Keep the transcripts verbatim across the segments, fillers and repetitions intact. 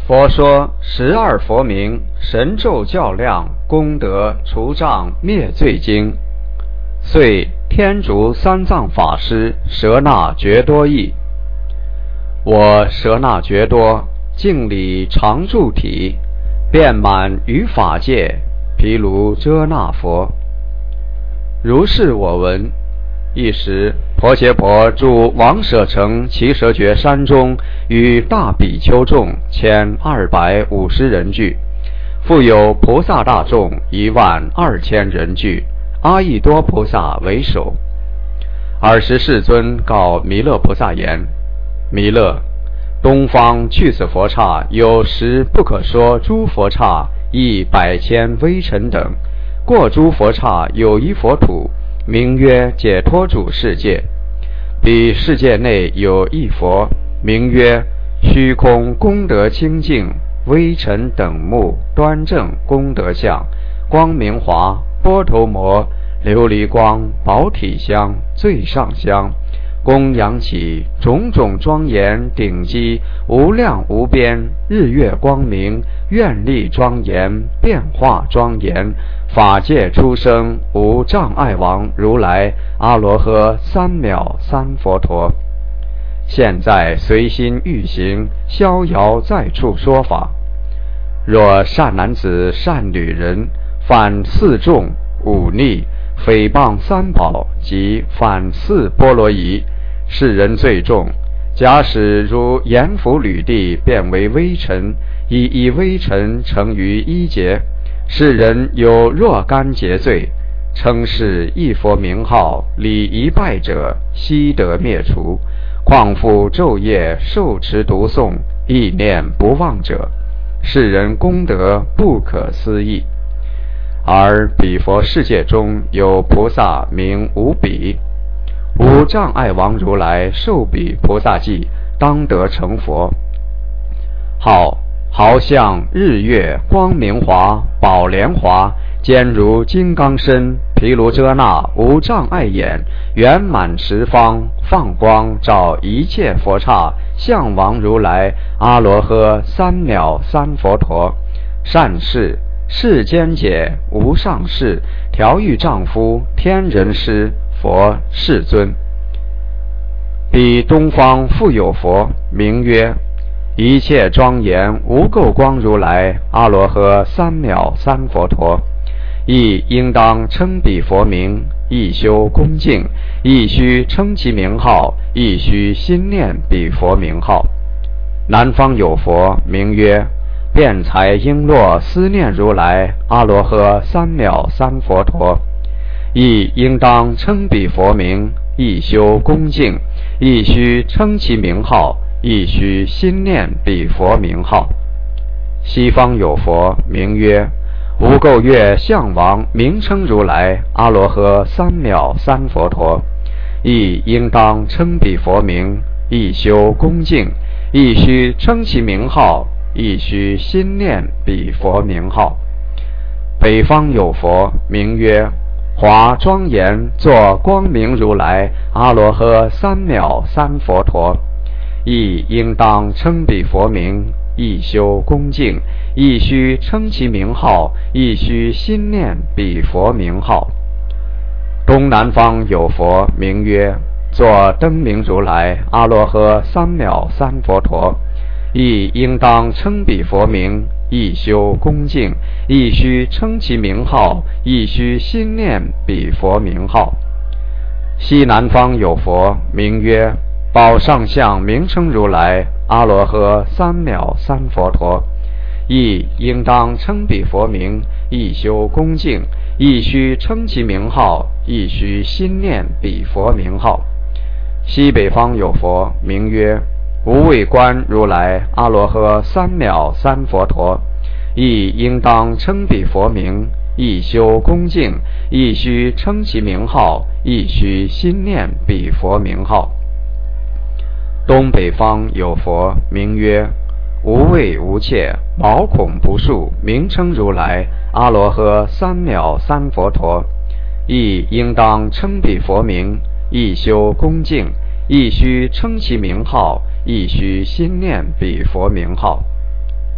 佛说十二佛名，神咒较量，功德除障灭罪经。遂天竺三藏法师舍那觉多译。我舍那觉多，敬礼常住体，遍满于法界，毗卢遮那佛。如是我闻。一时，婆伽婆住王舍城耆蛇绝山中，与大比丘众千二百五十人聚，复有菩萨大众一万二千人聚，阿逸多菩萨为首。尔时世尊告弥勒菩萨言：弥勒，东方去此佛刹有十不可说诸佛刹，亦百千微尘等，过诸佛刹有一佛土，名曰解脱主世界。彼世界内有一佛，名曰虚空功德清净，微尘等目端正功德相，光明华，波头摩，琉璃光，宝体香，最上香，供养起种种庄严顶基，无量无边，日月光明，愿力庄严，变化庄严，法界出生无障碍王如来阿罗诃三藐三佛陀。现在随心欲行，逍遥在处说法。若善男子善女人，犯四众五逆，诽谤三宝，及犯四波罗夷，是人最重。假使如阎浮履地变为微尘，以一微尘成于一劫，是人有若干劫罪，称是一佛名号，礼一拜者悉得灭除。况复昼夜受持读诵，意念不忘者，是人功德不可思议。而彼佛世界中有菩萨名无比，无障碍王如来受彼菩萨记，当得成佛。好好像日月光明华，宝莲华，坚如金刚身，毗卢遮那无障碍眼，圆满十方，放光照一切佛刹，相王如来阿罗诃三藐三佛陀。善事世间解无上士，调御丈夫天人师，佛世尊。彼东方复有佛，名曰一切庄严无垢光如来阿罗诃三藐三佛陀。亦应当称彼佛名，亦修恭敬，亦须称其名号，亦须心念彼佛名号。南方有佛，名曰辩才璎珞思念如来阿罗诃三藐三佛陀。亦应当称彼佛名，亦修恭敬，亦须称其名号，亦须心念彼佛名号。西方有佛，名曰无垢月相王，名称如来阿罗诃三藐三佛陀。亦应当称彼佛名，亦修恭敬，亦须称其名号，亦须心念彼佛名号。北方有佛，名曰华庄严作光明如来阿罗诃三藐三佛陀。亦应当称彼佛名，亦修恭敬，亦须称其名号，亦须心念彼佛名号。东南方有佛，名曰作灯明如来阿罗诃三藐三佛陀。亦应当称彼佛名，亦修恭敬，亦须称其名号，亦须心念彼佛名号。西南方有佛，名曰宝上相名称如来阿罗诃三藐三佛陀。亦应当称彼佛名，亦修恭敬，亦须称其名号，亦须心念彼佛名号。西北方有佛，名曰无畏观如来阿罗诃三藐三佛陀。亦应当称彼佛名，亦修恭敬，亦须称其名号，亦须心念彼佛名号。东北方有佛，名曰无畏无怯，毛孔不数，名称如来阿罗诃三藐三佛陀。亦应当称彼佛名，亦修恭敬，亦须称其名号，亦须心念彼佛名号。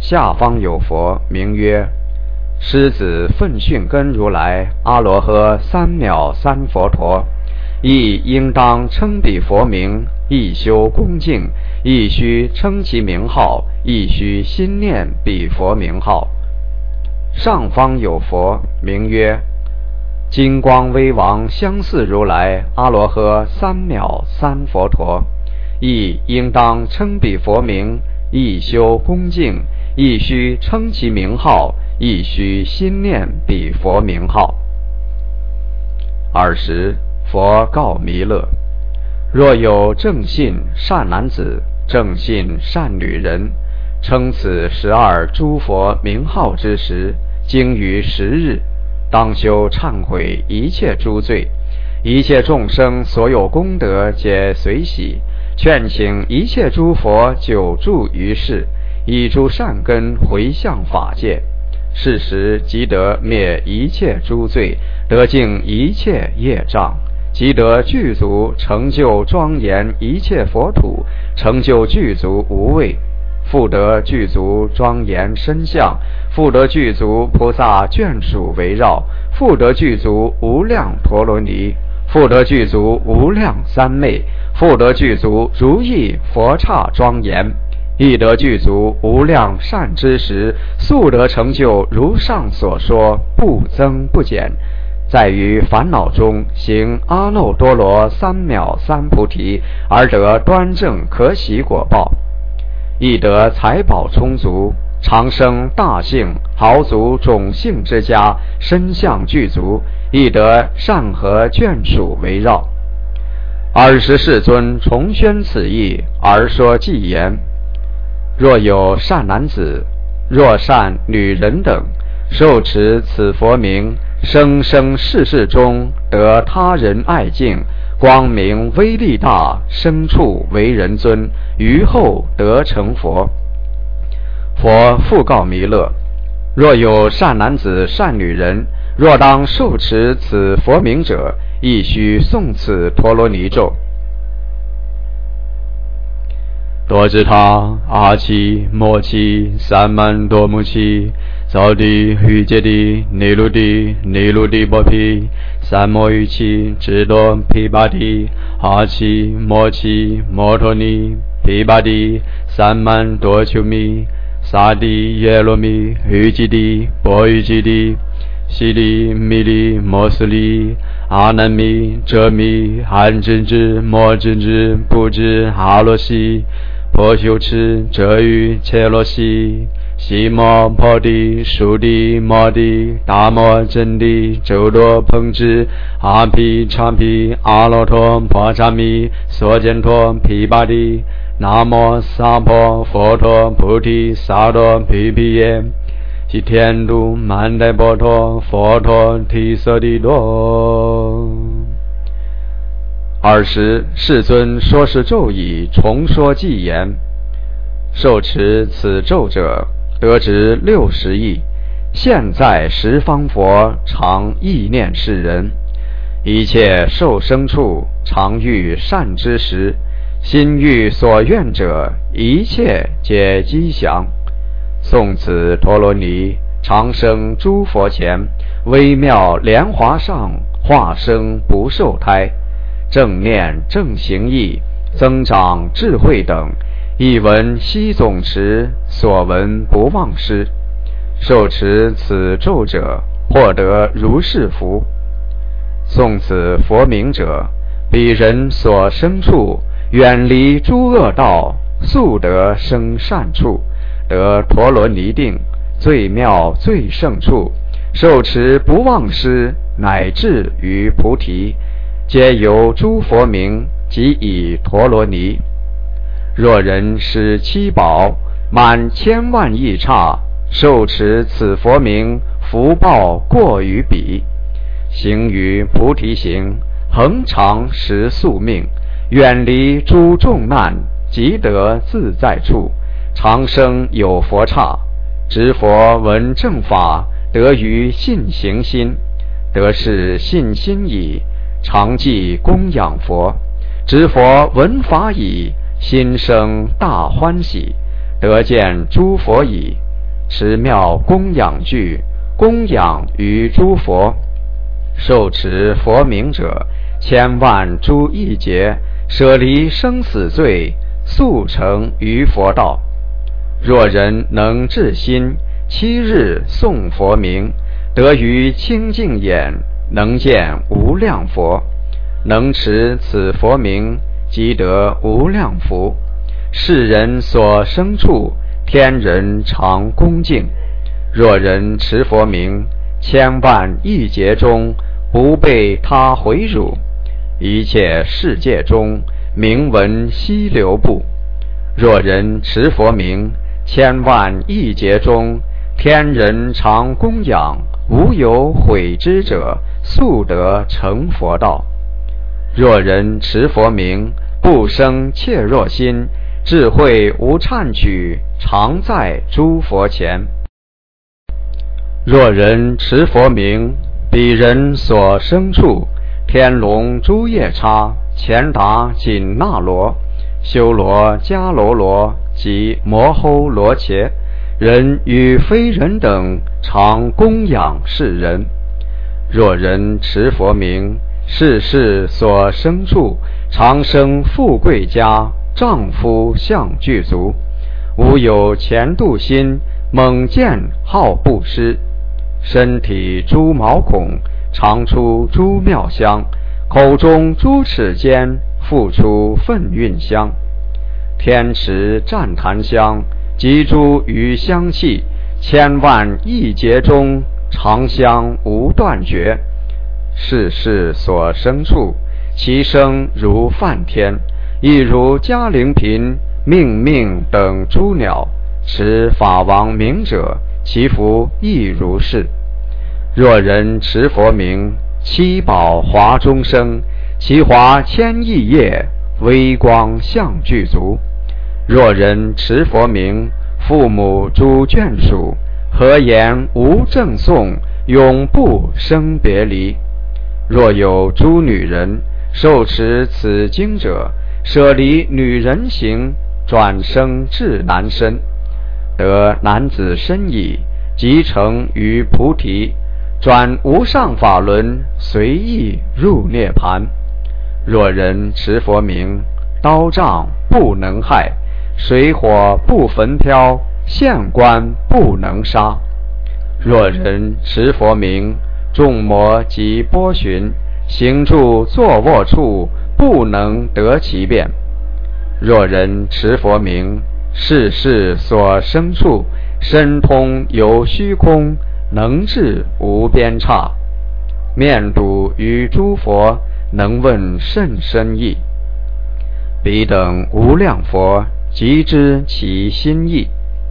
下方有佛，名曰狮子奋训根如来阿罗诃三藐三佛陀，亦应当称彼佛名，亦修恭敬，亦须称其名号，亦须心念彼佛名号。上方有佛，名曰金光威王相似如来阿罗诃三藐三佛陀，亦应当称彼佛名，亦修恭敬，亦须称其名号，亦须心念彼佛名号。尔时佛告弥勒：若有正信善男子、正信善女人，称此十二诸佛名号之时，经于十日，当修忏悔一切诸罪，一切众生所有功德皆随喜，劝请一切诸佛久住于世，以诸善根回向法界，是时即得灭一切诸罪，得净一切业障，即得具足成就庄严一切佛土，成就具足无畏，复得具足庄严身相，复得具足菩萨眷属围绕，复得具足无量陀罗尼，复得具足无量三昧，复得具足如意佛刹庄严，亦得具足无量善知识，速得成就如上所说，不增不减，在于烦恼中行阿耨多罗三藐三菩提，而得端正可喜果报，亦得财宝充足，长生大幸豪族种姓之家，身相具足，亦得善和眷属围绕。尔时世尊重宣此意，而说偈言：若有善男子、若善女人等，受持此佛名，生生世世中得他人爱敬，光明威力大，生处为人尊，于后得成佛。佛复告弥勒：若有善男子善女人，若当受持此佛名者，亦须诵此陀罗尼咒：多智他阿奇摩奇三曼多姆奇早地欲界地尼卢地尼卢地波毗三摩喻奇智多毗跋地阿奇摩奇摩托尼毗跋地三曼多丘弥萨地耶罗弥欲界地波欲界地悉利弥利摩斯利阿难弥遮弥含真知摩真知不知阿罗西婆修持遮于切罗西西摩婆地树地摩地大摩真地周多烹制阿毗叉毗阿罗陀婆伽弥所见陀毗跋地南无萨婆佛陀菩提萨埵毗毗耶悉天度曼代波陀佛陀提舍利多。尔时世尊说是咒已，重说偈言：受持此咒者，得值六十亿。现在十方佛常意念世人，一切受生处常遇善知识，心欲所愿者，一切皆吉祥。诵此陀罗尼，常生诸佛前，微妙莲华上，化生不受胎。正念正行义，增长智慧等，一闻悉总持，所闻不忘失。受持此咒者，获得如是福。诵此佛名者，彼人所生处，远离诸恶道，速得生善处，得陀罗尼定，最妙最胜处，受持不忘失，乃至于菩提，皆由诸佛名，即以陀罗尼。若人施七宝，满千万亿刹，受持此佛名，福报过于彼。行于菩提行，恒常时宿命，远离诸众难，即得自在处，长生有佛刹。知佛闻正法，得于信行心，得是信心矣，常记供养佛。知佛闻法已，心生大欢喜，得见诸佛已， 持妙供养具，供养于诸佛。受持佛名者，千万诸亿劫，舍离生死罪，速成于佛道。若人能至心，七日诵佛名，得于清净眼，能见无量佛。能持此佛名，即得无量福。世人所生处，天人常恭敬。若人持佛名，千万亿劫中，不被他毁辱。一切世界中，名闻溪流布。若人持佛名，千万亿劫中，天人常供养，无有毁之者，速得成佛道。若人持佛名，不生怯弱心，智慧无忏举，常在诸佛前。若人持佛名，彼人所生处，天龙诸夜叉，乾达紧那罗，修罗迦罗罗及摩吼罗伽，人与非人等，常供养世人。若人持佛名，世世所生处，常生富贵家，丈夫相具足，无有前度心，猛见好布施，身体诸毛孔，常出诸妙香，口中诸齿间，复出粪运香。天池赞檀香，集诸余香气，千万亿劫中，常香无断绝。世世所生处，其声如梵天，亦如迦陵频，命命等诸鸟，持法王名者，其福亦如是。若人持佛名，七宝华中生，其华千亿叶，微光相具足。若人持佛名，父母诸眷属，何言无正诵，永不生别离。若有诸女人，受持此经者，舍离女人形，转生至男身，得男子身矣，即成于菩提，转无上法轮，随意入涅盘。若人持佛名，刀杖不能害，水火不焚挑，县官不能杀。若人持佛名，众魔及波旬，行住坐卧处，不能得其便。若人持佛名，世世所生处，身通有虚空，能至无边刹，面睹于诸佛，能问甚深义。彼等无量佛，即知其心意。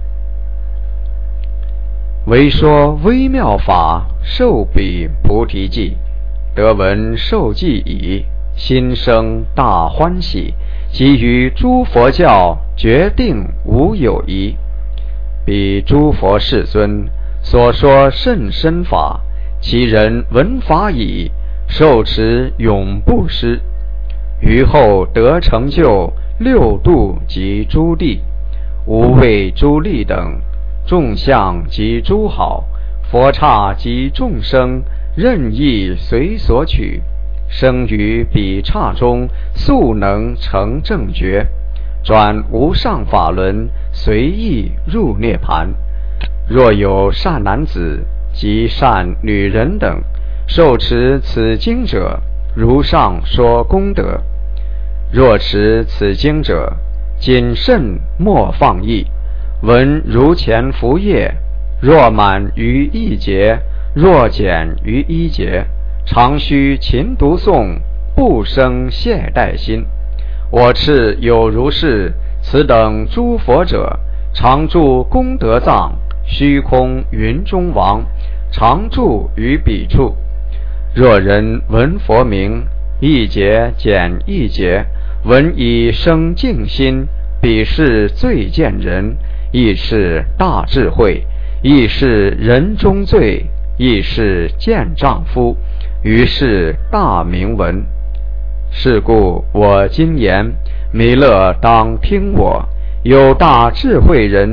唯说微妙法，受彼菩提记，得闻受记已，心生大欢喜，即于诸佛教，决定无有疑。彼诸佛世尊所说甚深法，其人闻法已，受持永不失。于后得成就六度及诸地，无畏诸力等，众相及诸好，佛刹及众生，任意随所取，生于彼刹中，速能成正觉，转无上法轮，随意入涅盘。若有善男子及善女人等，受持此经者，如上说功德。若持此经者，谨慎莫放逸，闻如前福业，若满于一劫，若减于一劫，常须勤读诵，不生懈怠心。我敕有如是，此等诸佛者，常住功德藏，虚空云中王，常住于彼处。若人闻佛名，一劫减一劫，闻以生净心，彼是最见人，亦是大智慧，亦是人中最，亦是见丈夫，于是大名闻。是故我今言，弥勒当听我，有大智慧人，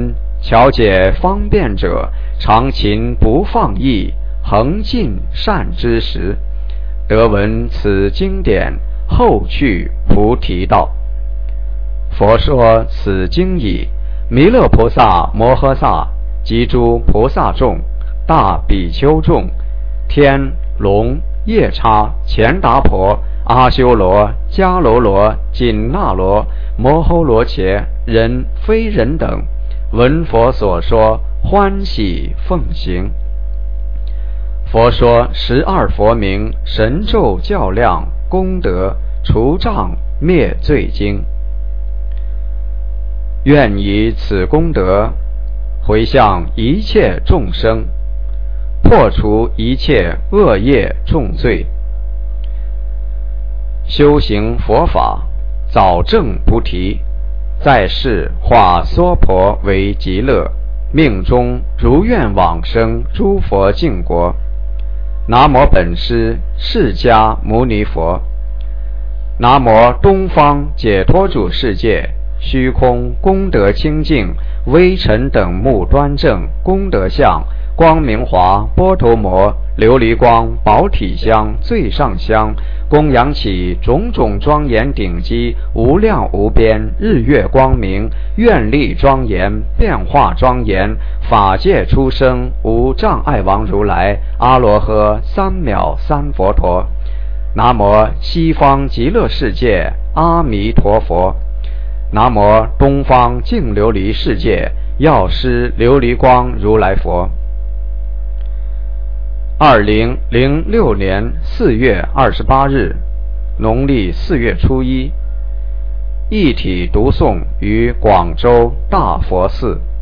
巧解方便者，常勤不放逸，恒尽善知识，得闻此经典，后去菩提道。佛说此经已，弥勒菩萨摩诃萨及诸菩萨众、大比丘众、天龙夜叉乾达婆、阿修罗、迦楼罗、紧那罗、摩诃罗伽、人非人等，闻佛所说，欢喜奉行。佛说十二佛名，神咒较量，功德除障灭罪经。愿以此功德回向一切众生，破除一切恶业重罪，修行佛法，早证菩提，在世化娑婆为极乐，命中如愿往生诸佛净国。南无本师释迦牟尼佛。南无东方解脱主世界，虚空功德清净，微尘等目端正，功德相，光明华波头摩，琉璃光宝体香，最上香，供养起种种庄严顶基，无量无边日月光明，愿力庄严，变化庄严，法界出生无障碍王如来，阿罗诃三藐三佛陀。南无西方极乐世界阿弥陀佛。南无东方净琉璃世界药师琉璃光如来佛。二零零六年四月二十八日，农历四月初一，一体读诵于广州大佛寺。